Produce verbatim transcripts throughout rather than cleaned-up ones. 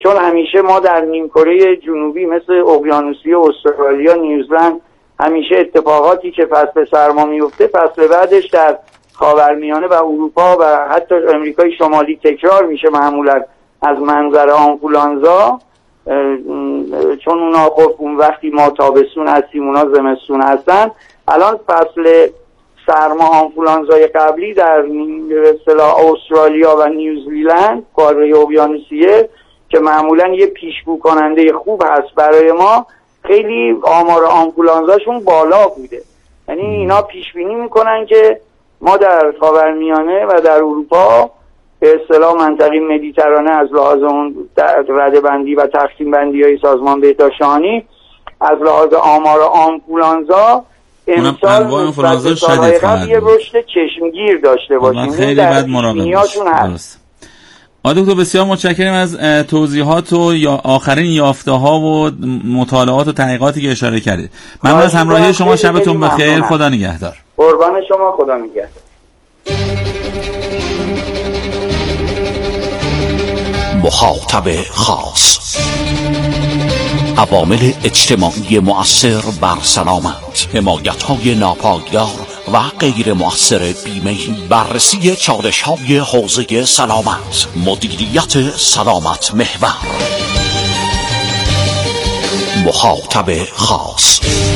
چون همیشه ما در نیمکره جنوبی مثل اقیانوسیه، استرالیا، نیوزلند همیشه اتفاقاتی که فصل سرما میفته فصل بعدش در خاورمیانه و اروپا و حتی امریکای شمالی تکرار میشه معمولا از منظر آنفولانزا، چون اونا خب اون وقتی ما تابستون هستیم اونا زمستون هستن. الان فصل سرما آنفولانزای قبلی در اصطلاح استرالیا و نیوزیلند، قاره اقیانوسیه که معمولا یه پیشگو کننده خوب هست برای ما، خیلی آمار آنفولانزاشون بالا بوده. یعنی اینا پیش بینی میکنن که ما در خاورمیانه و در اروپا به اصطلاح منطقه مدیترانه از لحاظ اون رده بندی و تقسیم بندی های سازمان بهداشت جهانی از لحاظ آمار آنفولانزا امسال نسبت به سالهای قبل یه رشد چشمگیر داشته باشیم. خیلی بد مراقب آقای دکتر، بسیار متشکرم از توضیحات و یا آخرین یافته ها و مطالعات و تحقیقاتی که اشاره کردید. ممنون از همراهی شما، شبتون بخیر، خدا نگهدار. قربان شما، خدا نگهدار. مخاطب خاص: عوامل اجتماعی مؤثر بر سلامت، حمایت‌های ناپایدار و غیر مؤثر بیمه‌ای، بررسی چالش‌های حوزه سلامت، مدیریت سلامت محور. مخاطب خاص.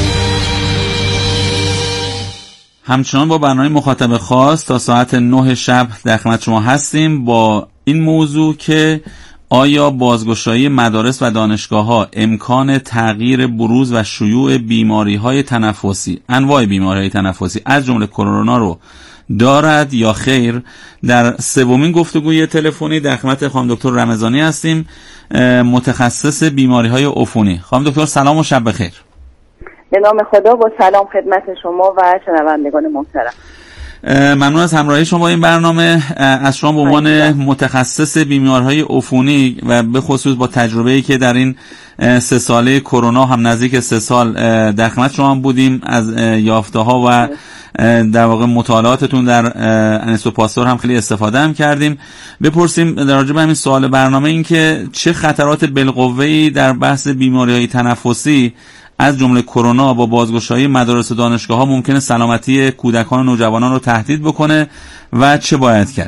همچنان با برنامه مخاطب خاص تا ساعت نه شب در خدمت شما هستیم با این موضوع که آیا بازگشایی مدارس و دانشگاه‌ها امکان تغییر بروز و شیوع بیماری‌های تنفسی، انواع بیماری‌های تنفسی از جمله کرونا رو دارد یا خیر؟ در سومین گفتگوی تلفنی در خدمت خانم دکتر رمضانی هستیم، متخصص بیماری‌های عفونی. خانم دکتر سلام و شب بخیر. به نام خدا و سلام خدمت شما و شنوندگان محترم. ممنون از همراهی شما این برنامه. از شما به عنوان متخصص بیماری‌های عفونی و به خصوص با تجربه‌ای که در این سه ساله کرونا هم نزدیک سه سال در خدمت شما بودیم، از یافته‌ها و در واقع مطالعاتتون در انیسو پاستور هم خیلی استفاده هم کردیم. بپرسیم در راجع به همین سوال برنامه این که چه خطرات بالقوه‌ای در بحث بیماری‌های تنفسی از جمله کرونا با بازگشایی مدارس و دانشگاه‌ها ممکنه سلامتی کودکان و نوجوانان رو تهدید بکنه و چه باید کرد؟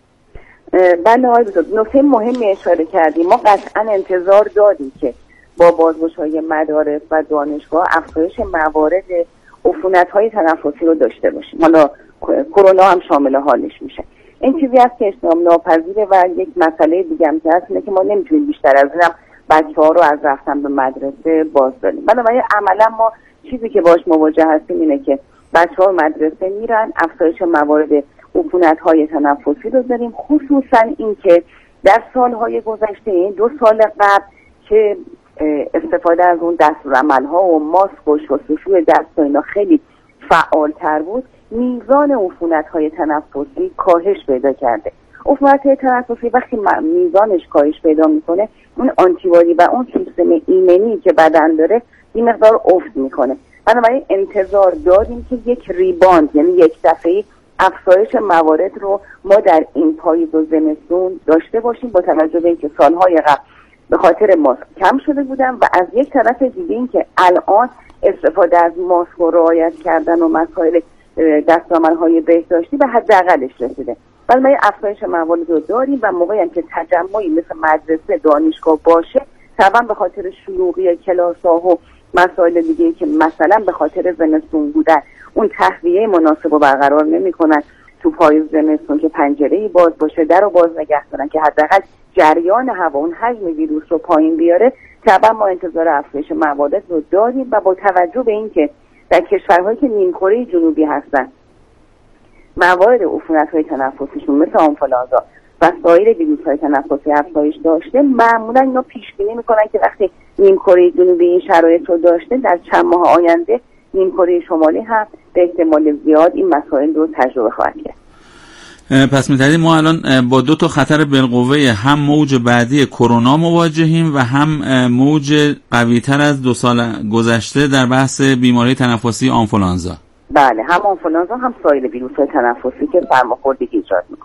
بله آقای دکتر، نکته مهمی اشاره کردیم. ما قطعا انتظار داریم که با بازگشایی مدارس و دانشگاه افزایش موارد عفونت‌های تنفسی رو داشته باشیم. حالا کرونا هم شامل حالش میشه. این چیزی است که اجتناب ناپذیره و یک مسئله دیگه هم هست اینه که ما نمیتونیم بیشتر از اینم بچه‌ها رو از رفتن به مدرسه باز داریم. بنابراین عملا ما چیزی که باش مواجه هستیم اینه که بچه‌ها مدرسه میرن، افزایش موارد عفونت‌های تنفسی رو داریم، خصوصا اینکه در سال‌های گذشته، این دو سال قبل که استفاده از اون دستورالعمل‌ها و ماسک و شستشوی دست و اینا خیلی فعال‌تر بود، میزان عفونت‌های تنفسی کاهش پیدا کرده. عفونت‌های تنفسی وقتی میزانش کاهش پیدا میکنه، اون آنتیبادی و اون سیستم ایمنی که بدن داره این مقدار افت میکنه. بنابراین انتظار داریم که یک ریباند، یعنی یک دفعه‌ای افزایش موارد رو ما در این پاییز و زمستون داشته باشیم، با توجه به اینکه سالهای قبل به خاطر ماسک کم شده بودن و از یک طرف دیگه این که الان استفاده از ماسک و رعایت کردن و مسائل دستورالعمل‌های بهداشتی به حداقلش رسیده. بنابراین افزایش موارد رو داریم و موقعی هم که تجمعی مثل مدرسه، دانشگاه باشه، طبعا به خاطر شلوغی کلاس‌ها و مسائل دیگه که مثلا به خاطر زمستون بودن اون تهویه مناسب رو برقرار نمی‌کنن، تو پاییز زمستون که پنجره‌ای باز باشه، در رو باز نگه دارن که حداقل جریان هوا اون حجم ویروس رو پایین بیاره، طبعا ما انتظار افزایش موارد رو داریم و با توجه به اینکه در کشورهایی که نیمکره جنوبی هستن موارد عفونت‌های تنفسیشون مثل آنفولانزا و سایر ویروس‌های تنفسی افزایش داشته، معمولا اینا پیش بینی می‌کنن که وقتی نیمکره جنوبی این شرایط رو داشته، در چند ماه آینده نیمکره شمالی هم به احتمال زیاد این مسائل رو تجربه خواهد کرد. پس می‌تونید ما الان با دو تا خطر بالقوه، هم موج بعدی کرونا مواجهیم و هم موج قوی‌تر از دو سال گذشته در بحث بیماری تنفسی آنفولانزا. بله، هم آنفولانزا هم سایر ویروس‌های تنفسی که سرماخوردگی ایجاد می‌کنن.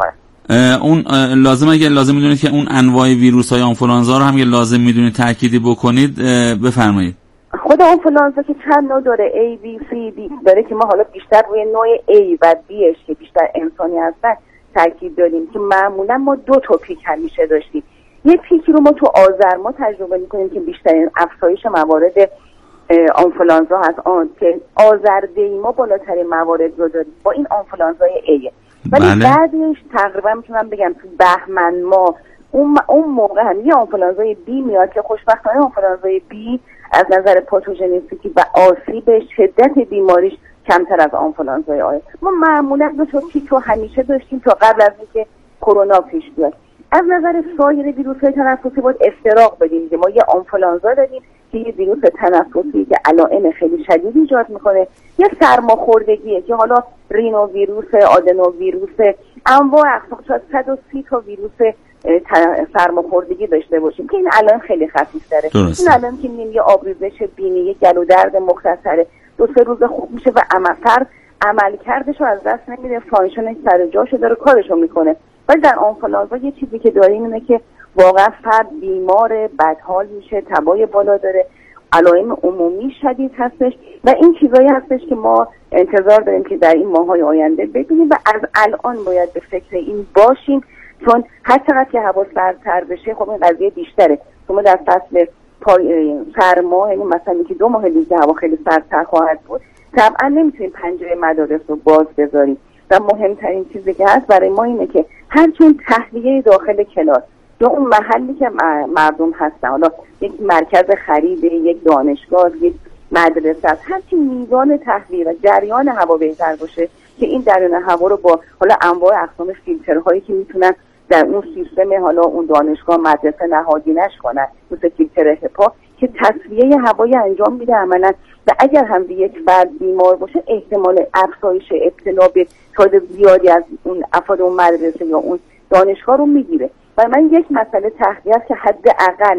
اون لازم اگه لازم میدونید که اون انواع ویروس های آنفولانزا رو هم اگه لازم میدونید تأکیدی بکنید بفرمایید. خود آنفولانزا که چند نوع داره، A, B, C, D داره که ما حالا بیشتر روی نوع A و Bش که بیشتر انسانی هستن تاکید داریم که معمولا ما دو تا پیک همیشه داشتیم. یه پیک رو ما تو آذر ما تجربه میکنیم که بیشترین افزایش موارد آنفولانزا هست، آن که آذر دی ما بالاترین موارد رو داریم با این آنفولانزای A. ولی بله. بعدش تقریبا میتونم بگم تو بهمن ما اون اون موقع هم یه آنفولانزای بی میاد که خوشبختانه آنفولانزای بی از نظر پاتوژنیسیتی و آسیب شدت بیماریش کمتر از آنفولانزای آ. ما معمولا دو تا پیک رو همیشه داشتیم تا قبل از اینکه کرونا پیش بیاد. از نظر سایر ویروس‌های تنفسی باید افتراق بدیم که ما یه آنفولانزا داریم که یه ویروس تنفسی که علائم خیلی شدید ایجاد میکنه، یه سرماخوردگیه که حالا رینو ویروس، آدنو ویروس، انواع اقسام صد و سی تا ویروس سرماخوردگی داشته باشیم که این علائم خیلی خفیف داره. این علائم که میگیم یه آبریزش بینی، یه گلو درد مختصره، دو سه روز خوب میشه و عملکرد عملکردش رو از دست نمیده، فانکشنش سر جاشو داره، کارشو میکنه. ولی در آنفولانزا یه چیزی که داریم اینه که واقعا فرد بیمار، بدحال میشه، تبای بالا داره، علائم عمومی شدید هستش و این چیزایی هستش که ما انتظار داریم که در این ماه‌های آینده ببینیم و از الان باید به فکر این باشیم، چون هر چقدر که هوا سردتر بشه خب این قضیه بیشتره. شما در فصل سرما، یعنی مثلا که دو ماه دیگه هوا خیلی سردتر خواهد بود، طبعا نمیتونیم پنجره مدارس رو باز بذاریم و مهمترین چیزی که هست برای ما اینه که هرچون تهویه داخل کلاس یا اون محلی که مردم هستن، حالا یک مرکز خرید، یک دانشگاه، یک مدرسه است، هرچی میزان تهویه و جریان هوا بهتر باشه که این جریان هوا رو با حالا انواع اقسام فیلترهایی که میتونن در اون سیستم حالا اون دانشگاه مدرسه نهادینش کنن، مثل فیلتر هپا که تصفیه هوایی انجام میده عملا و اگر هم یک فرد بیمار باشه احتمال افزایش ابتلا به تعداد زیادی از اون افراد اون مدرسه یا اون دانشگاه رو میگیره. و من یک مسئله تهویه است که حداقل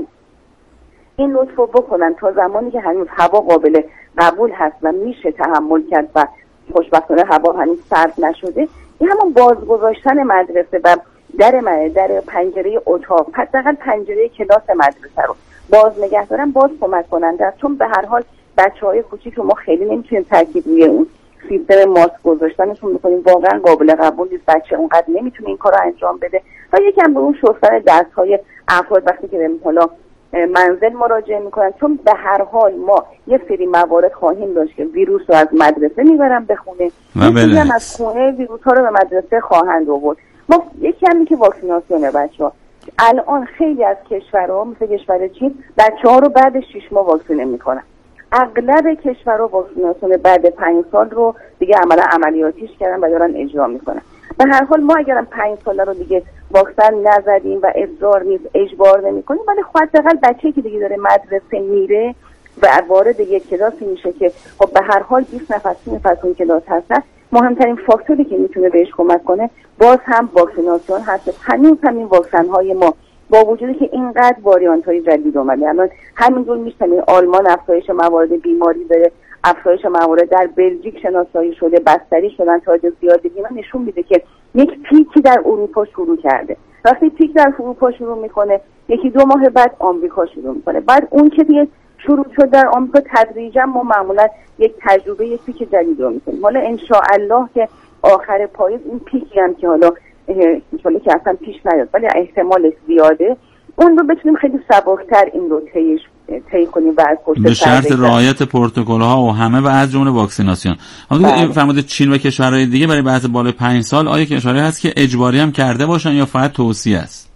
این لطفو بکنن تا زمانی که هنوز هوا قابل قبول هست و میشه تحمل کرد و خوشبختانه هوا هنوز سرد نشده، این همون بازگذاشتن مدرسه و در در پنجره اتاق، حداقل پنجره کلاس مدرسه رو باز نگه دارن، باز کمک کننده است. چون به هر حال بچهای کوچیک رو ما خیلی نمیتونیم تاکید روی اون سیستم ماسک گذاشتنشون میکنیم، واقعا قابل قبول نیست، بچه اونقدر نمیتونه این کارو انجام بده. و یکم به اون شستن دستهای افراد وقتی که به حالا منزل مراجعه میکنن، چون به هر حال ما یه سری موارد خواهیم داشت که ویروس رو از مدرسه میبرن به خونه، یکی هم از خونه ویروس ها رو به مدرسه خواهند آورد. ما یکی همی که واکسیناسیونه بچه‌ها الان خیلی از کشورها مثل کشور چین بچه‌ها رو بعد شش ماه واکسینه میکنن. اغلب کشورها واکسیناسیون بعد پنج سال رو دیگه عملا عملیاتیش کردن و دارن اجرا میکنن. به هر حال ما اگرم پنج ساله رو دیگه واکسن نزدیم و اصرار نیست، اجبار نمی‌کنیم، ولی حداقل بچه‌ای که دیگه داره مدرسه میره و وارد یک کلاسی میشه که خب به هر حال بیست نفر سی نفر اون کلاس هستن، مهمترین فاکتوری که میتونه بهش کمک کنه باز هم واکسیناسیون هست. هنوز همین واکسن‌های ما با وجودی که اینقدر واریانت‌های جدید اومده، الان همینجور میشنیم آلمان افزایش موارد بیماری داره، افزایش موارد در بلژیک شناسایی شده، بستری شدن تعداد زیادی، اینا نشون میده که یک پیکی در اروپا شروع کرده. وقتی پیک در اروپا شروع میکنه، یکی دو ماه بعد آمریکا شروع میکنه، بعد اون که دیگه شروع شد در آمریکا تدریجا ما معمولا یک تجربه یک پیک جدید رو میکنیم. حالا ان شاء الله که آخر پاییز این پیکی هم که حالا ان که اصلا پیش نیاد ولی احتمالش زیاده، اون رو بتونیم خیلی سبکتر این رو طیش طی کنیم و از پشت به شرط رعایت پروتکل‌ها و همه و از جمله واکسیناسیون. همونطور که فرمودید چین و کشورهای دیگه برای بحث بالای پنج سال آیا کشورهایی هست که اجباری هم کرده باشن یا فقط توصیه است؟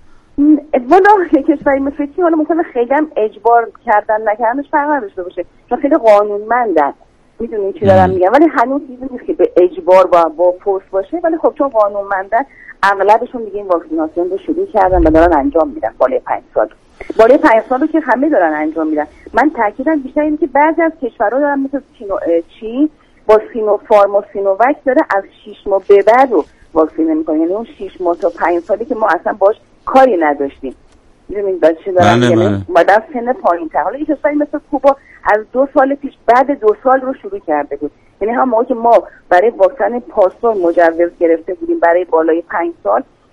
والا کشوری مثل چین حالا ممکنه خیلی هم اجبار کردن نکردنش فرق نداشته باشه، چون خیلی قانونمندن، میدونین چی دارم میگم، ولی هنوز چیزی نیست که به اجبار با با فورس باشه، ولی خب چون قانونمندن اغلبشون دیگه این واکسیناسیون رو شروع کردن و دارن انجام میدن. بالای پنج سال بالای پنج سال رو که همه دارن انجام میدن. من تاکیدم بیشتر اینه که بعضی از کشورها دارن مثل چین و چین با سینوفارم و سینووک داره از شش ماه به بعد رو واکسینه میکنه، یعنی اون شش ماه تا پنج سالی که ما اصلا باش کاری نداشتیم. میدونید چی دارم میگم؟ بله بعد سن پایین‌تر. حالا یه کشوری مثل کوبا از دو سال پیش بعد دو سال رو شروع کرده بود، یعنی هم موقعی که ما برای واکسن پاستور مجوز گرفته بودیم برای بالای پنج سال،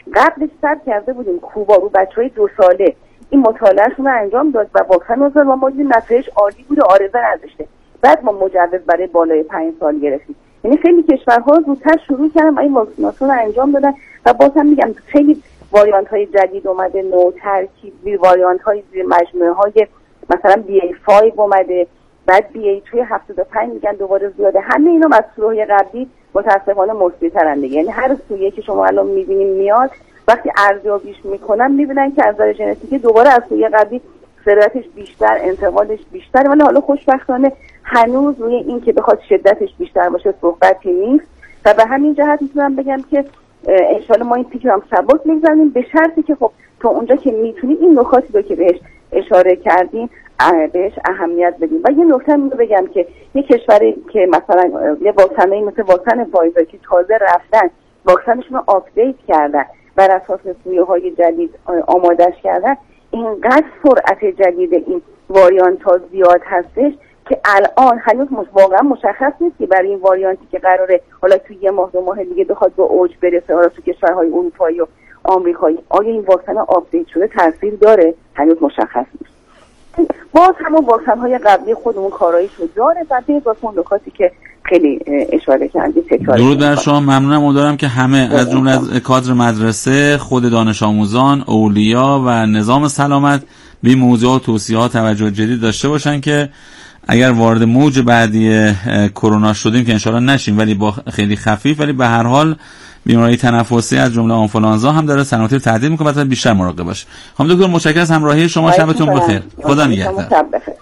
قبلش ثبت کرده بودیم کوبا رو بچهای دو ساله این مطالعهشون رو انجام داد و واکسن رو و ما دیدیم نتایج عالی بود و عارضه نداشته. بعد ما مجوز برای بالای پنج سال گرفتیم. یعنی خیلی کشورها زودتر شروع کردن این واکسیناسیون رو انجام دادن و بازم میگم خیلی واریانت های جدید اومده، نو ترکیبی واریانت های زیر مجموعه های مثلا بی ای پنج اومده، بعد بی ای توی هفتاد و پنج میگن دوباره زیاده. همه اینا از سوره قبلی متاسفانه مثبت‌ترن دیگه. یعنی هر سویه که شما الان میبینیم میاد وقتی ارزیابیش میکنن میبینن که از نظر ژنتیکی دوباره از سویه قبلی سرعتش بیشتر، انتقالش بیشتر، ولی حالا خوشبختانه هنوز روی این که بخواد شدتش بیشتر باشه صحبتی نیست و به همین جهت میتونم بگم که انشالله ما این پیک رو هم سبک میگذاریم به شرطی که خب تا اونجا که میتونیم این نکاتی رو که بهش اشاره کردیم بهش اهمیت بدیم. و یه نکته رو بگم که یه کشوری که مثلا یه واکسنی مثل واکسن فایزر که تازه رفتن واکسنشون رو آپدیت کردن بر اساس سویه‌های جدید آمادش کردن، اینقدر سرعت جدید این واریانت ها زیاد هستش که الان هنوز واقعا مشخص نیست که برای این واریانتی که قراره حالا توی یه ماه دو ماه دیگه بخواد به اوج برسه حالا تو کشورهای اروپایی و آمریکایی، آیا این واکسن آپدیت شده تاثیر داره؟ هنوز مشخص نیست. باز همون واکسن های قبلی خودمون کاراییش رو داره و به اضافه اون نکاتی که خیلی اشاره کردید تکرار. درود بر شما، ممنونم. امیدوارم که همه از جمله از کادر مدرسه، خود دانش آموزان، اولیا و نظام سلامت به این موضوع و توصیه‌ها توجه جدی داشته باشن که اگر وارد موج بعدی کرونا شدیم که انشالله نشیم ولی با خیلی خفیف، ولی به هر حال بیماری تنفسی از جمله آنفولانزا هم داره سلامتی رو تهدید میکنه، باید بیشتر مراقب باشه. خانم دکتر متشکرم از همراهی شما، شبتون بخیر. خدا نگهدار.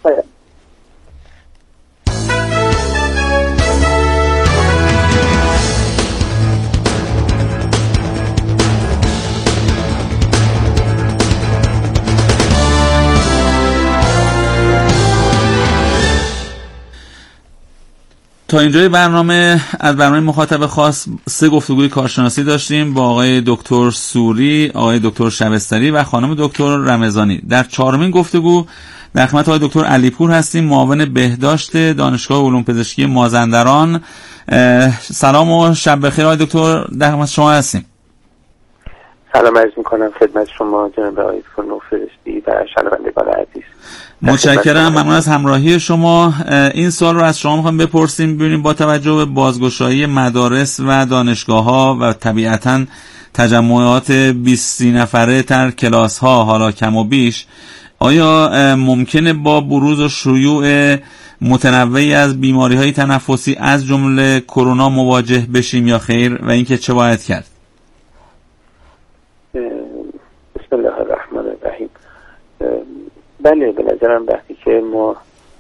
تا اینجای برنامه از برنامه مخاطب خاص سه گفتگوی کارشناسی داشتیم با آقای دکتر سوری، آقای دکتر شبستری و خانم دکتر رمضانی. در چهارمین گفتگو در خدمت آقای دکتر علیپور هستیم، معاون بهداشت دانشگاه علوم پزشکی مازندران. سلام و شب بخیر آقای دکتر، در خدمت شما هستیم. سلام عرض میکنم خدمت شما جناب آقای دکتر نوفرستی و شنوندگان عزیز. متشکرم، ممنون از همراهی شما. این سوال رو از شما میخوایم بپرسیم، ببینیم با توجه به بازگشایی مدارس و دانشگاه‌ها و طبیعتاً تجمعات بیست نفره تر کلاس‌ها حالا کم و بیش، آیا ممکنه با بروز و شیوع متنوعی از بیماری‌های تنفسی از جمله کرونا مواجه بشیم یا خیر و اینکه چه باید کرد؟ بسم الله الرحمن الرحیم. بله، به نظرم وقتی که ما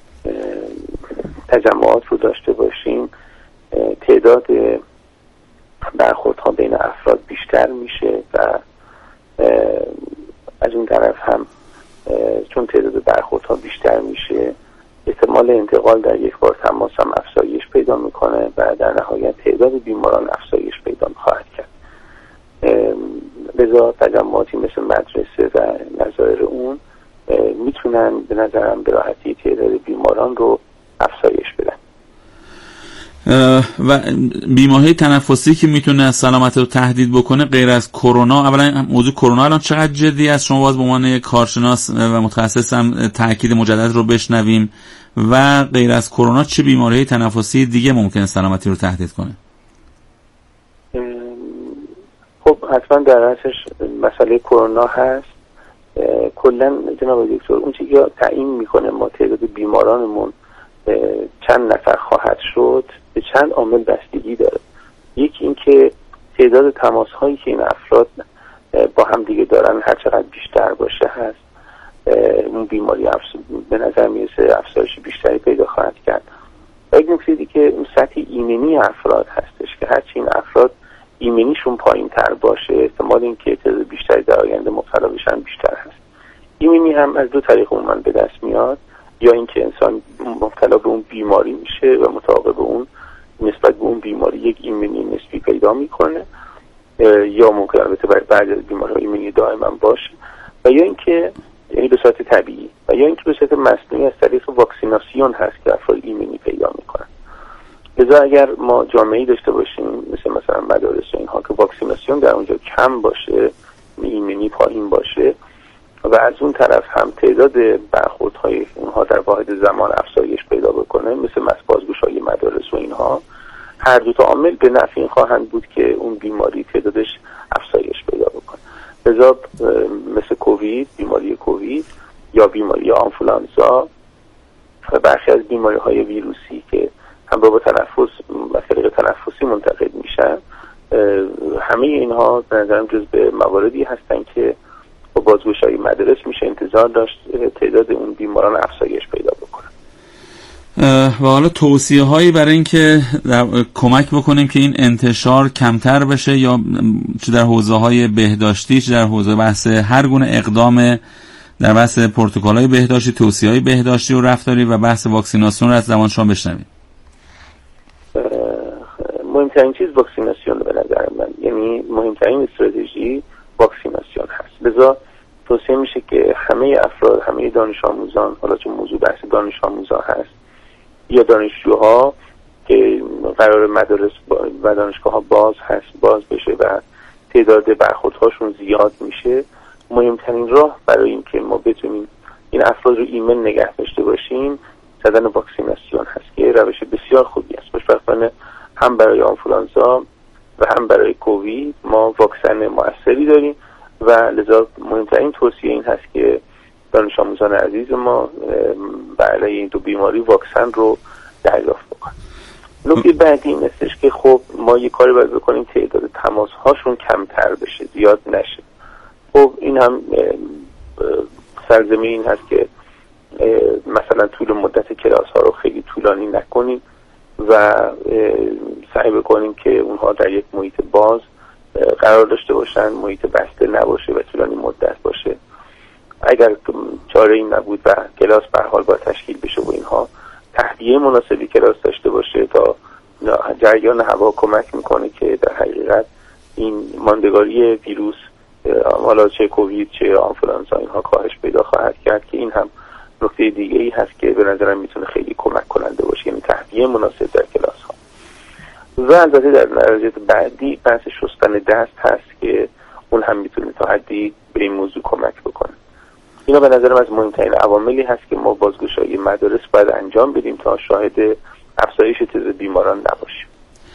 تجمعات رو داشته باشیم تعداد برخوردها بین افراد بیشتر میشه و از اون طرف هم چون تعداد برخوردها بیشتر میشه احتمال انتقال در یک بار تماس هم افزایش پیدا میکنه و در نهایت تعداد بیماران افزایش پیدا خواهد کرد. لذا تجمعاتی مثل مدرسه و نظایر اون میتونن به نظرم به راحتی تعداد بیماران رو افزایش بدن. و بیماری تنفسی که میتونه سلامت رو تهدید بکنه غیر از کرونا، اولا موضوع کرونا الان چقدر جدی است؟ شما باز به عنوان یک کارشناس و متخصص هم تاکید مجدد رو بشنویم و غیر از کرونا چه بیماری تنفسی دیگه ممکنه سلامتی رو تهدید کنه؟ خب حتما در رأسش مسئله کرونا هست. کلا جناب دکتر اون چیزی که تعیین میکنه ما تعداد بیمارانمون چند نفر خواهد شد به چند عامل بستگی داره. یکی این که تعداد تماس هایی که این افراد با هم دیگه دارن هر چقدر بیشتر باشه هست اون بیماری به نظر میرسه افزایش بیشتری پیدا خواهد کرد. و یک نکته دیگه که اون سطح ایمنی افراد هستش که هرچی این افراد ایمنیشون پایین تر باشه احتمال این که تعداد بیشتری در آینده مبتلا بشن بیشتر هست. ایمنی هم از دو طریق عموما به دست میاد، یا اینکه انسان مبتلا به اون بیماری میشه و مطابق اون نسبت به اون بیماری یک ایمنی نسبی پیدا میکنه، یا ممکن البته برای بعضی از بیماری‌ها ایمنی دائما باشه، و یا اینکه یعنی به صورت طبیعی، و یا اینکه به صورت مصنوعی از طریق واکسیناسیون هست که افراد ایمنی پیدا میکنن. لذا اگر ما جامعه‌ای داشته باشیم مثل مثلا مدارس و اینها که واکسیناسیون در اونجا کم باشه، ایمنی پایین باشه و از اون طرف هم تعداد برخوردهای اونها در واحد زمان افزایش پیدا بکنه مثل بازگشایی مدارس و اینها، هر دو تا عامل به نفع این خواهند بود که اون بیماری تعدادش افزایش پیدا بکنه. لذا مثل کووید، بیماری کووید یا بیماری آنفولانزا و برخی از بیماری‌های ویروسی که همراه با تنفس و طریق تنفسی منتقل میشن، همه اینها به نظرم جزو مواردی هستن که با بازگشایی مدارس میشه انتظار داشت تعداد اون بیماران افزایش پیدا بکنه. و حالا توصیه هایی برای اینکه کمک بکنیم که این انتشار کمتر بشه، یا چه در حوزه های بهداشتی چه در حوزه بحث هر گونه اقدام در بحث پروتکل های بهداشتی، توصیه های بهداشتی و رفتاری و بحث واکسیناسیون رو از زبان شما بشنویم. مهمترین چیز واکسیناسیون به نظر من، یعنی مهمترین استراتژی واکسیناسیون هست. لذا توصیه میشه که همه افراد، همه دانش آموزان، حالا چون موضوع بحث دانش آموزان هست یا دانشجوها که قرار مدارس و دانشگاه ها باز هست باز بشه و تعداد برخوردهاشون زیاد میشه، مهمترین راه برای این که ما بتونیم این افراد رو ایمن نگه داشته باشیم زدن واکسیناسیون هست که روش بسیار خوبی است. خوشبختانه هم برای آنفولانزا و هم برای کووید ما واکسن موثری داریم و لذا مهمترین توصیه این هست که دانش آموزان عزیز ما برای این دو بیماری واکسن رو دریافت بکنن. نکته بعدی این استش که خب ما یه کاری باید بکنیم تعداد تماس هاشون کمتر بشه، زیاد نشه. خب این هم سرزمین این هست که مثلا طول مدت کلاس ها رو خیلی طولانی نکنیم و سعی بکنیم که اونها در یک محیط باز قرار داشته باشن، محیط بسته نباشه و طولانی مدت باشه. اگر چاره این نبود و کلاس به هر حال با تشکیل بشه و اینها، تهویه مناسبی کلاس داشته باشه تا جریان هوا کمک میکنه که در حقیقت این ماندگاری ویروس، حالا چه کووید چه آنفولانزا، اینها کاهش پیدا خواهد کرد که این هم نکته دیگه ای هست که به نظرم میتونه خیلی کمک کننده باشه، یعنی تهویه مناسب در کلاس ها. و البته در درجه بعدی بحث شستن دست هست که اون هم میتونه تا حدی به این موضوع کمک بکنه. اینا به نظرم از مهمترین عواملی هست که ما بازگشایی مدارس باید انجام بدیم تا شاهد افزایش تعداد بیماران نباشیم.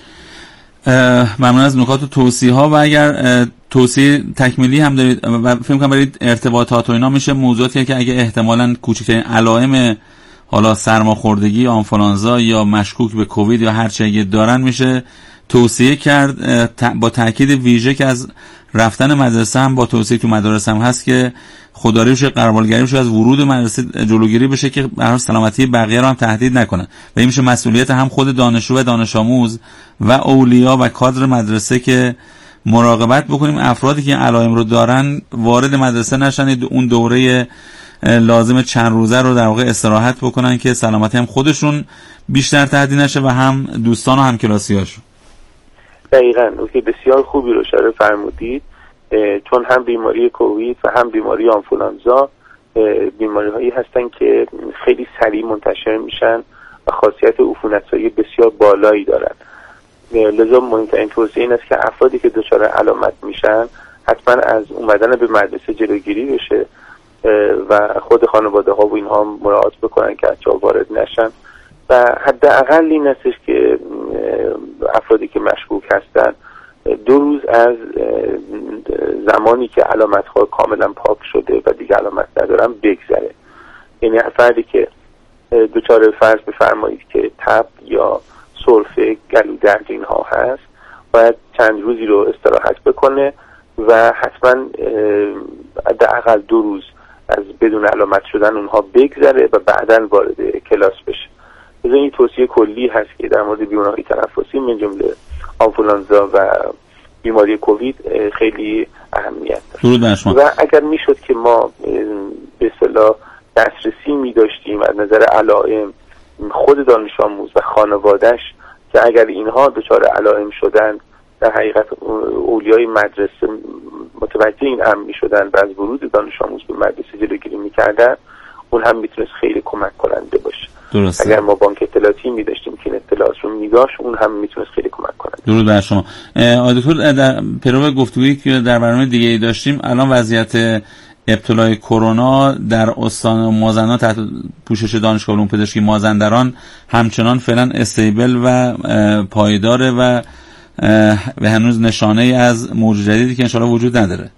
ممنون از نکات و توصیه ها. و اگر توصیه تکمیلی هم دارید و فکر کنم برای ارتباطات و اینا میشه موضوعاتی که اگه احتمالاً کوچکترین علائم حالا سرماخوردگی، آنفولانزا یا مشکوک به کووید یا هر چه اگه دارن میشه توصیه کرد، با تاکید ویژه که از رفتن مدرسه هم با توصیه تو مدارس هم هست که خودداری بشه، قربالگری بشه، از ورود مدرسه جلوگیری بشه که به هر سلامتی بقیه رو هم تهدید نکنن. و این میشه مسئولیت هم خود دانشجو و دانش آموز و اولیا و کادر مدرسه که مراقبت بکنیم افرادی که این علائم رو دارن وارد مدرسه نشن، اون دوره لازم چند روزه رو در واقع استراحت بکنن که سلامتی هم خودشون بیشتر تهدید نشه و هم دوستان و هم کلاسی‌هاشون. دقیقاً نکته بسیار خوبی رو اشاره فرمودید، چون هم بیماری کووید و هم بیماری آنفولانزا بیماری هایی هستن که خیلی سریع منتشر میشن و خاصیت عفونت‌زایی بسیار بالایی دارن. لذا مهمترین توصیه این است که افرادی که دچار علامت میشن حتما از اومدن به مدرسه جلوگیری بشه و خود خانواده ها و اینها مراعات بکنن که بچه‌ها وارد نشن و حداقل این استش که افرادی که مشکوک هستن دو روز از زمانی که علامت ها کاملا پاک شده و دیگه علامت ندارن بگذره. یعنی فردی که دچار فرض بفرمایید که تب یا سرفه، گلو درد اینها هست باید چند روزی رو استراحت بکنه و حتما حداقل دو روز از بدون علامت شدن اونها بگذره و بعداً وارد کلاس بشه. از این توصیه کلی هست که در مورد بیماری‌های تنفسی من جمله آنفولانزا و بیماری کووید خیلی اهمیت داره. و اگر میشد که ما به اصطلاح دسترسی می داشتیم از نظر علائم خود دانش آموز و خانواده‌اش که اگر اینها دچار علائم شدن در حقیقت اولیای مدرسه متوجه این امر می شدن و از ورود دانش آموز به مدرسه جلوگیری می کردن، اون هم میتونست خیلی کمک کننده باشه. درسته. اگر ما بانک اطلاعاتی می داشتیم که این اطلاعات رو می‌داشت اون هم میتونست خیلی کمک کنه. درود بر شما. آقای دکتر، در پیرو گفتگویی که در برنامه دیگه‌ای داشتیم، الان وضعیت ابتلای کرونا در استان مازندران تحت پوشش دانشگاه علوم پزشکی مازندران همچنان فعلا استیبل و پایداره و و هنوز نشانه ای از موج جدیدی که انشاءالله وجود نداره.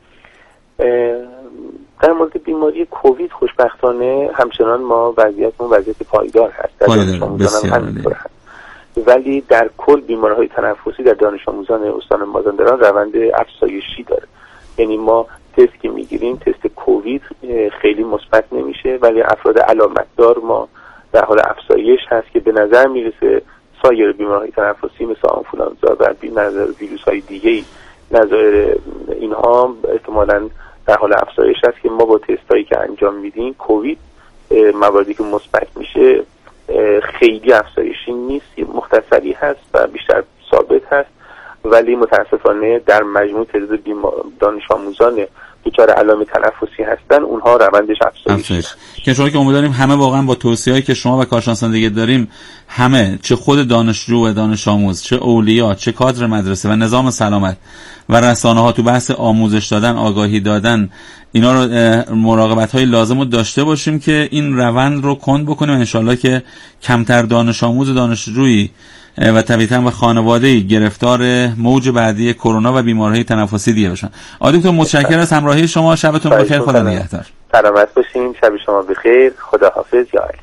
در مورد بیماری کووید خوشبختانه همچنان ما وضعیتمون وضعیت پایدار هست. پایدار بسیار هست. ولی در کل بیماری‌های تنفسی در دانش آموزان استان مازندران روند افزایشی داره. یعنی ما تست که میگیریم تست کووید خیلی مثبت نمیشه، ولی افراد علامتدار ما در حال افزایش هست که به نظر میرسه سایر بیماری‌های تنفسی مثل آنفولانزا و ویروس‌های دیگه‌ای نظایر اینها احتمالاً در حال افزایش هست که ما با تستایی که انجام میدیم کووید مواردی که مثبت میشه خیلی افزایشی نیست، مختصری هست و بیشتر ثابت هست، ولی متاسفانه در مجموع تعداد دانش آموزان دچار علائم تنفسی هستن اونها روندش افزایش که شما که امیدواریم همه واقعا با توصیه‌ای که شما و کارشناسان دیگه داریم، همه چه خود دانشجو و دانش آموز، چه اولیا، چه کادر مدرسه و نظام سلامت و رسانه‌ها تو بحث آموزش دادن، آگاهی دادن، اینا رو مراقبت‌های لازم رو داشته باشیم که این روند رو کند بکنیم و انشالله که کمتر دانش آموز و دانشجویی و طبیعتاً و خانواده‌ای گرفتار موج بعدی کرونا و بیماری‌های تنفسی دیگه بشن. آقای دکتر متشکرم از همراهی شما. شبتون بخیر. خدا نگهدار. سلامت باشین. شب شما بخیر. خداحافظ. یا علی.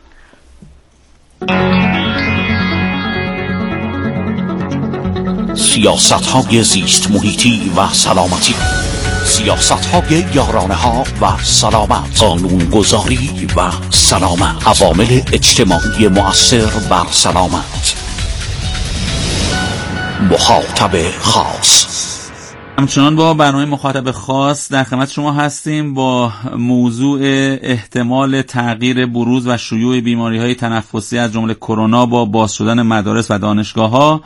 سیاست‌های زیست محیطی و سلامتی، سیاست‌های یارانه‌ها و سلامت، قانون‌گذاری و سلامت، عوامل اجتماعی مؤثر بر سلامت. مخاطب خاص. همچنان با برنامه مخاطب خاص در خدمت شما هستیم با موضوع احتمال تغییر بروز و شیوع بیماری‌های تنفسی از جمله کرونا با باز شدن مدارس و دانشگاه‌ها.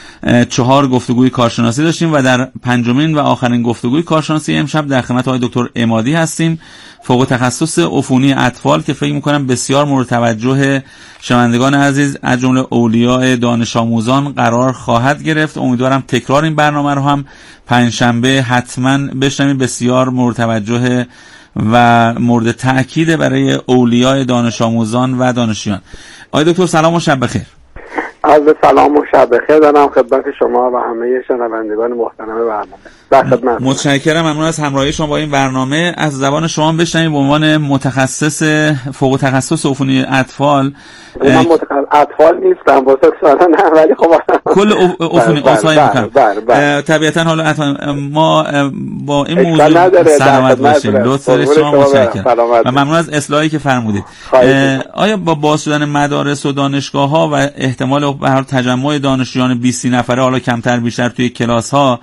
چهار گفتگوی کارشناسی داشتیم و در پنجمین و آخرین گفتگوی کارشناسی امشب در خدمت آقای دکتر عمادی هستیم، فوق تخصص عفونی اطفال، که فکر می‌کنم بسیار مورد توجه شنوندگان عزیز از جمله اولیاء دانش آموزان قرار خواهد گرفت. امیدوارم تکرار این برنامه رو هم پنجشنبه حتما بشنوید، بسیار مورد توجه و مورد تأکید برای اولیاء دانش آموزان و دانشجویان. آقای دکتر سلام و شب بخیر. عرض سلام و شب بخیر دارم خدمت شما و همه شنوندگان محترم برنامه. در خدمت. متشکرم، ممنون از همراهی شما با این برنامه. از زبان شما بشنویم به عنوان متخصص فوق تخصص عفونی اطفال. من متخصص اطفال نیستم واسه سوال نه، ولی خب کل عفونی اصلاحی میکنم طبیعتا. حالا ما با این موضوع سلامت باشیم. لطف دارید شما. متشکرم و ممنون از اصلاحی که فرمودید. آیا با باز شدن مدارس و دانشگاه ها و احتمال به هر تجمع دانشجویان بیست نفره، حالا کمتر بیشتر توی کلاس ها،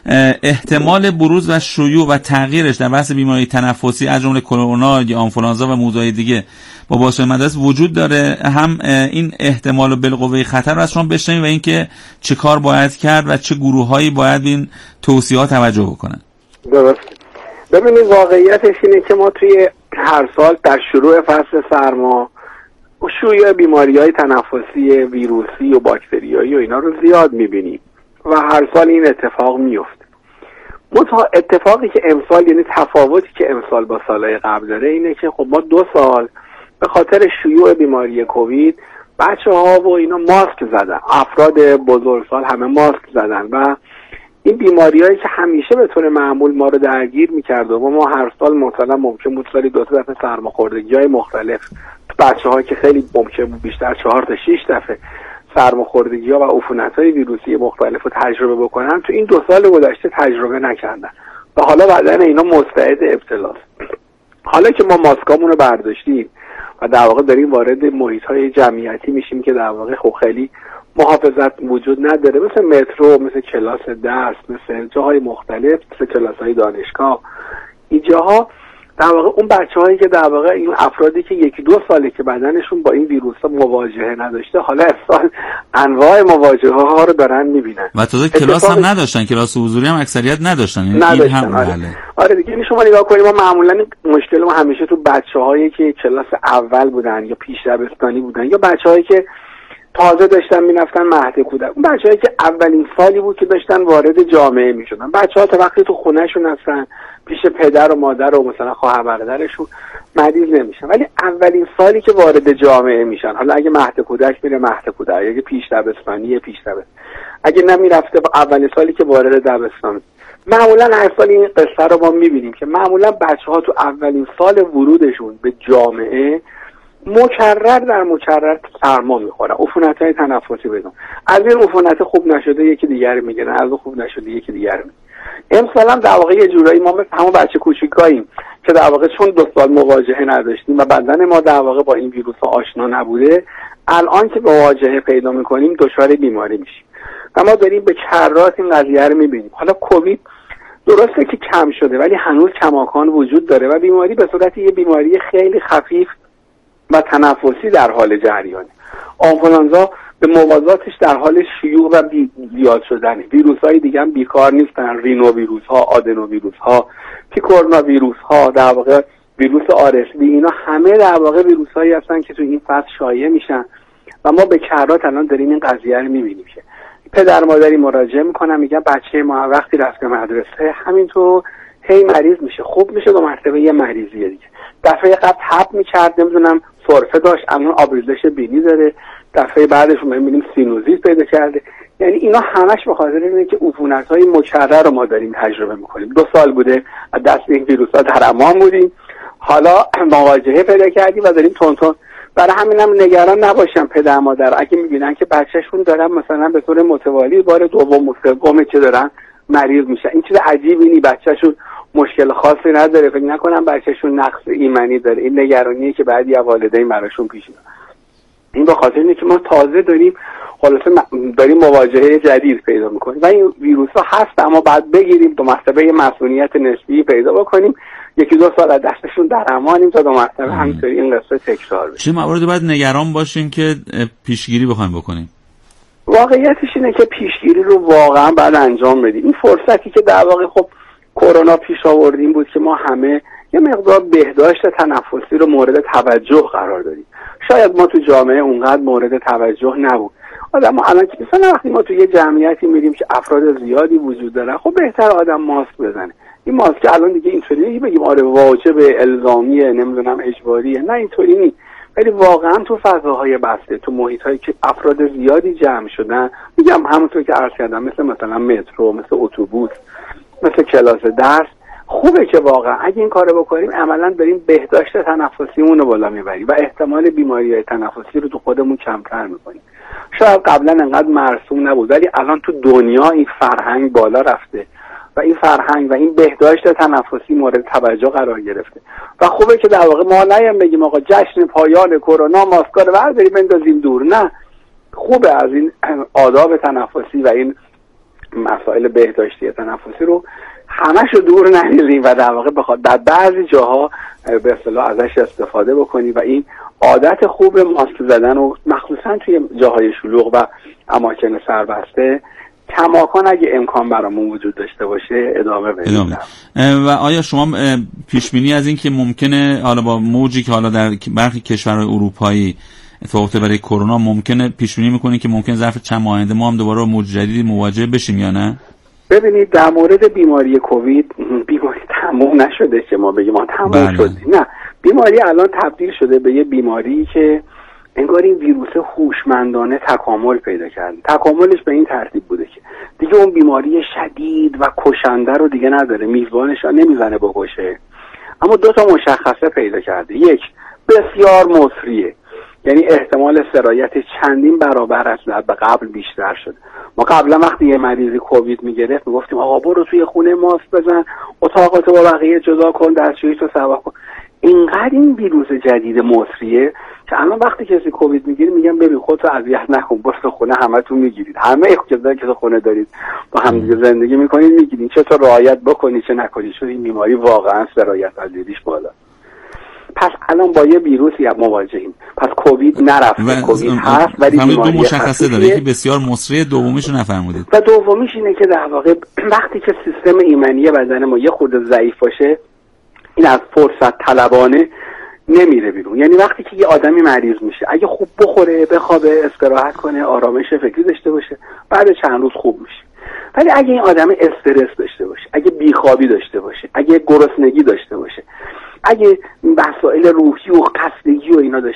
احتمال بروز و شیوع و تغییرش در بحث بیماری تنفسی از جمله کرونا یا آنفولانزا و موضوعات دیگه با باز شدن مدارس وجود داره؟ هم این احتمال و بالقوه خطر رو از شما بشنویم و اینکه چه کار باید کرد و چه گروه‌هایی باید به این توصیه‌ها توجه بکنن. درست. ببینید واقعیتش اینه که ما توی هر سال در شروع فصل سرما شیوع بیماری‌های تنفسی ویروسی و باکتریایی و اینا رو زیاد می‌بینیم و هر سال این اتفاق میفته. منتها اتفاقی که امسال، یعنی تفاوتی که امسال با سالهای قبل داره اینه که خب ما دو سال به خاطر شیوع بیماری کووید بچه‌ها و اینا ماسک زدن، افراد بزرگسال همه ماسک زدن و این بیماریایی که همیشه به طور معمول ما رو درگیر می‌کرد و ما هر سال مثلا ممکن بود سالی دو تا دفعه سرماخوردگی‌های مختلف بچه‌ها که خیلی ممکن بود بیشتر چهار تا شش دفعه سرماخوردگی‌ها و عفونت‌های ویروسی مختلف رو تجربه بکنن، تو این دو سال گذشته تجربه نکردن و حالا بدن اینا مستعد ابتلاست. حالا که ما ماسکامون رو برداشتیم و در واقع داریم وارد محیط‌های جمعیتی میشیم که در واقع خب خیلی محافظت وجود نداره، مثل مترو، مثل کلاس درس، مثل جاهای مختلف، مثل کلاس‌های دانشگاه، این جاها در واقع اون بچه‌هایی که در واقع این افرادی که یکی دو ساله که بدنشون با این ویروس‌ها مواجهه نداشته، حالا امسال انواع مواجهه‌ها رو دارن می‌بینن و تازه کلاس هم نداشتن، کلاس حضوری هم اکثریت نداشتن. این نداشتن. هم آره. بله. آره دیگه این شما نگاه کنید، ما معمولا مشکل ما همیشه تو بچه‌هایی که کلاس اول بودن یا پیش دبستانی بودن یا بچه‌هایی که تازه داشتن میرفتن مهد کودک، اون بچه‌هایی که اولین سالی بود که داشتن وارد جامعه میشدن. بچه‌ها تا وقتی تو خونه‌شون هستن پیش پدر و مادر و مثلا خواهر برادرشون مریض نمیشن، ولی اولین سالی که وارد جامعه میشن، حالا اگه مهد کودک میره مهد کودک، اگه پیش دبستانی پیش دبستانی، اگه نمیرفته اولین سالی که وارد دبستان، معمولا هر سال این قصه رو ما میبینیم که معمولا بچه‌ها تو اولین سال ورودشون به جامعه مکرر در مکرر سرما میخورن، عفونت‌های تنفسی بدون، از این عفونت خوب نشده یکی دیگر میگیرن، از اون خوب نشده یکی دیگر میگیرن. امسال هم در واقع یه جورایی ما مثل همون بچه کوچیکاییم که در واقع چون دو سال مواجهه نداشتیم و بدن ما در واقع با این ویروس آشنا نبوده، الان که مواجهه پیدا میکنیم دچار بیماری میشیم و ما داریم به کرات این قضیه رو میبینیم. حالا کووید درسته که کم شده ولی هنوز کماکان وجود داره و بیماری به صورت یه بیماری خیلی خفیف و تنفسی در حال جریانه. آنفولانزا به موازاتش در حال شیوع و زیاد شدنه. ویروس های دیگه هم بیکار نیستن، رینو ویروس ها، آدنو ویروس ها، پیکورنا ویروس ها، در واقع ویروس آر اس وی، اینا همه در واقع ویروس هایی هستن که تو این فصل شایع میشن و ما به کرات الان داریم این قضیه رو میبینیم که پدر مادری مراجعه میکنن میگن بچه ما وقتی رفت مدرسه همینطور هی مریض میشه، خوب میشه، دو مرتبه یه مریضیه دیگه. دفعه قبل تب میکرد، نمیدونم سرفه داشت، الان آبریزش بینی داره، دفعه بعدش میبینیم سینوزیت پیدا کرده. یعنی اینا همش به خاطر اینه که عفونت‌های مکرر رو ما داریم تجربه میکنیم. دو سال بوده از دست این ویروس‌ها در امان بودیم، حالا مواجهه پیدا کردیم و داریم تون تون. برای همینم نگران نباشن پدر مادر اگه میبینن که بچه‌شون دارن مثلا به طور متوالی بار دوم و سوم که دارن مریض میشن. این چیز عجیبی نی، بچه‌شون مشکل خاصی نداره، فکر نکنم بچه‌شون نقص ایمنی داره. این نگرانیه که بعضی والدین براشون پیش میاد. این به خاطر اینه که ما تازه داریم خلاصه داریم مواجهه جدید پیدا میکنیم و این ویروس ها هست، اما بعد بگیریم دو مرتبه مسئولیت نسبی پیدا بکنیم، یکی دو سال از دستشون در امانیم تا دو مرتبه همینطوری این قصه تکرار بشه. چه مواردی باید نگران باشیم که پیشگیری بخوایم بکنیم؟ واقعیتش اینه که پیشگیری رو واقعا باید انجام بدیم. این فرصتی که در واقع خب کرونا پیش آوردیم بود که ما همه یه مقدار بهداشت تنفسی رو مورد توجه قرار دادیم. شاید ما تو جامعه اونقدر مورد توجه نبود. آدم ما الان که مثلا وقتی ما تو یه جمعیتی میریم که افراد زیادی وجود دارن، خب بهتر آدم ماسک بزنه. این ماسک الان دیگه اینطوری نیست بگیم آره واجب الزامیه، نمیدونم اجباریه، نه اینطوری نیست. ولی واقعا تو فضاهای بسته، تو محیطایی که افراد زیادی جمع شدن، میگم همونطور که عرض کردم مثل مثلا مترو، مثل اتوبوس، مثل کلاس درس، خوبه که واقعا اگه این کارو بکنیم عملا داریم بهداشت تنفسیمون رو بالا میبریم و احتمال بیماری‌های تنفسی رو تو خودمون کمتر میکنیم. شاید قبلا انقدر مرسوم نبود ولی الان تو دنیا این فرهنگ بالا رفته و این فرهنگ و این بهداشت تنفسی مورد توجه قرار گرفته و خوبه که در واقع ما نیم بگیم آقا جشن پایان کرونا ماسکا رو برداریم بندازیم دور. نه، خوبه از این آداب تنفسی و این مسائل بهداشتی تنفسی رو همش رو دور نریزیم و در واقع بخواد در بعضی جاها به اصطلاح ازش استفاده بکنیم و این عادت خوب ماسک زدن و مخصوصا توی جاهای شلوغ و اماکن سربسته کماکان اگه امکان برامون وجود داشته باشه ادامه بدیم. و آیا شما پیش بینی از این که ممکنه حالا با موجی که حالا در برخی کشورهای اروپایی اتفاق برای کرونا ممکنه پیش بینی میکنید که ممکن ظرف چند ماه آینده ما هم دوباره با موج جدیدی مواجه بشیم یا نه؟ ببینید در مورد بیماری کووید، بیماری تموم نشده که ما بگیم ما تموم بله. شدیم. نه، بیماری الان تبدیل شده به یه بیماری که انگار این ویروس هوشمندانه تکامل پیدا کرده. تکاملش به این ترتیب بوده که دیگه اون بیماری شدید و کشنده رو دیگه نداره، میزبانش رو نمیزنه بکشه، اما دو تا مشخصه پیدا کرده. یک، بسیار مصریه، یعنی احتمال سرایت چندین برابر از به قبل بیشتر شد. ما قبلا وقتی یه مریضی کووید میگرفت میگفتیم آقا برو توی خونه ماسک بزن، اتاقات با بقیه جدا کن، دستشویی تو سوا کن. اینقدر این ویروس جدید مصریه که الان وقتی کسی کووید میگیره میگن ببین خودتو اذیت نکن، برو خونه، همتون میگیرید، همه کسایی که تو خونه دارید با هم دیگه زندگی میکنید میگیرید، چه تو رعایت بکنی چه نکنی، چون این بیماری واقعا سرایت پذیریش بالا. پس الان با یه ویروسی مواجهیم. پس کووید نرفته، کووید هست ولی بیماری دو مشخصه داره، یکی بسیار مسری، دومیشو نفرمودید. و دومیش اینه که در واقع وقتی که سیستم ایمنی بدن ما یه خورده ضعیف باشه، این از فرصت طلبانه نمیره بیرون. یعنی وقتی که یه آدمی مریض میشه، اگه خوب بخوره، بخوابه، استراحت کنه، آرامش فکری داشته باشه، بعد چند روز خوب میشه. ولی اگه این آدم استرس داشته باشه، اگه بیخوابی داشته باشه، اگه گرسنگی داشته باشه، اگه مسائل روحی و خستگی و اینا داشته